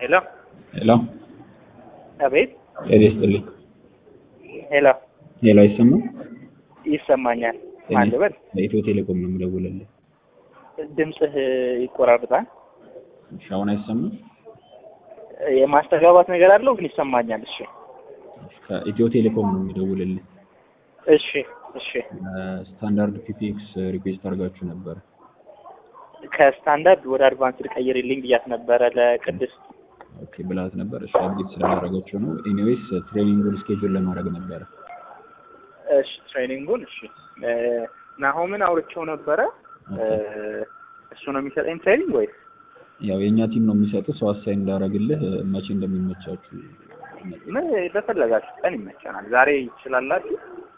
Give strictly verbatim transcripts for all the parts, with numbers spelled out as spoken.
ሄሎ ሄሎ አቤት። ኤሪስጥልኝ ሄሎ ሄሎ አይሰማም? ይሰማኛል። ማን ልበል? ለኢትዮ ቴሌኮም ነው የምደውልልህ። ድምጽህ ይቆራርጣል። እሺ አሁን አይሰማም? የማስተጋባት ነገር አለው ግን ይሰማኛል። እሺ ከኢትዮ ቴሌኮም ነው የምደውልልህ። እሺ እሺ። ስታንዳርድ ፒፒኤክስ ሪኩዌስት አድርጋችሁ ነበር። ከስታንዳርድ ወደ አድቫንስድ ቀይርልኝ ብያት ነበረ ለቅድስት። ኦኬ ብላት ነበር። እሺ አፕዴት ስላደረገችው ነው። ኤኒዌይስ ትሬኒንጉን ስኬጁል ለማድረግ ነበር። እሺ ትሬኒንጉን እሺ ናሆምን አውርቼው ነበረ። እሱ ነው የሚሰጠኝ ትሬኒንግ ወይስ? ያው የኛ ቲም ነው የሚሰጠው። ሰው አሳይን እንዳደረግልህ መቼ እንደሚመቻችሁ ምን በፈለጋችሁ ቀን ይመቻናል። ዛሬ ይችላላችሁ?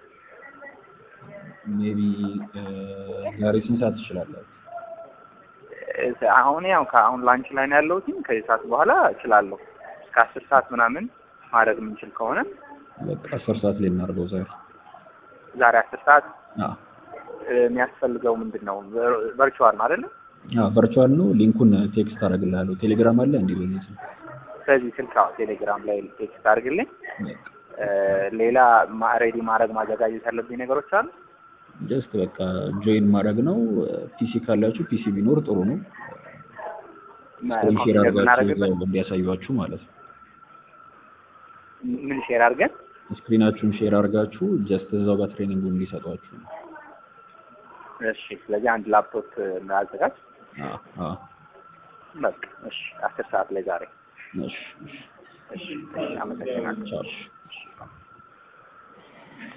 ሜቢ ዛሬ ስንት ሰዓት ትችላላችሁ? አሁን ያው ከአሁን ላንች ላይ ነው ያለሁት። ከዚህ ሰዓት በኋላ እችላለሁ። እስከ አስር ሰዓት ምናምን ማድረግ የምንችል ከሆነ በቃ አስር ሰዓት ላይ እናድርገው ዛሬ። ዛሬ አስር ሰዓት አዎ። የሚያስፈልገው ምንድነው? ቨርቹዋል ነው አይደል? አዎ ቨርቹዋል ነው። ሊንኩን ቴክስት አደርግልሃለሁ። ቴሌግራም አለ እንዴ? በዚህ ስለዚህ ስልክ አዎ ቴሌግራም ላይ ቴክስት አድርግልኝ። ሌላ ሬዲ ማድረግ ማዘጋጀት ያለብኝ ነገሮች አሉ። ጀስት በቃ ጆይን ማድረግ ነው። ፒሲ ካላችሁ ፒሲ ቢኖር ጥሩ ነው። ሼር አድርጋችሁ እንዲያሳዩአችሁ ማለት ነው። ምን ሼር አድርገን? ስክሪናችሁን ሼር አድርጋችሁ ጀስት እዛው ጋር ትሬኒንጉን እንዲሰጧችሁ ነው። እሺ ስለዚህ አንድ ላፕቶፕ እናዘጋጅ። አዎ አዎ በቃ እሺ አስር ሰዓት ላይ ዛሬ። እሺ እሺ እሺ አመሰግናለሁ። ቻው።